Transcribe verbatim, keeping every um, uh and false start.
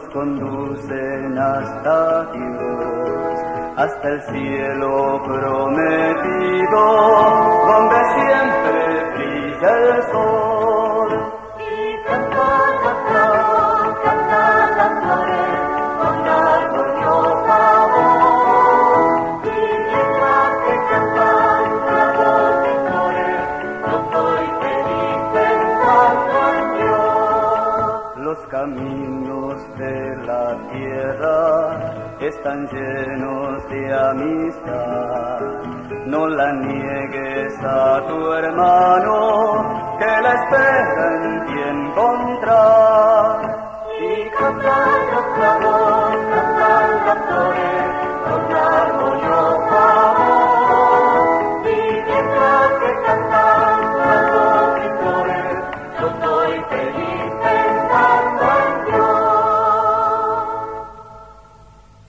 conducen hasta Dios, hasta el cielo prometido, donde siempre brilla el sol. Y cantar, cantar, cantar las flores con armoniosa voz. Y mientras que cantan los pintores, yo soy feliz pensando en Dios. Los caminos de la tierra están llenos de amistad. No la niegues a tu hermano, que la espera en ti encontrar. Y cantar los clavos, cantar las flores.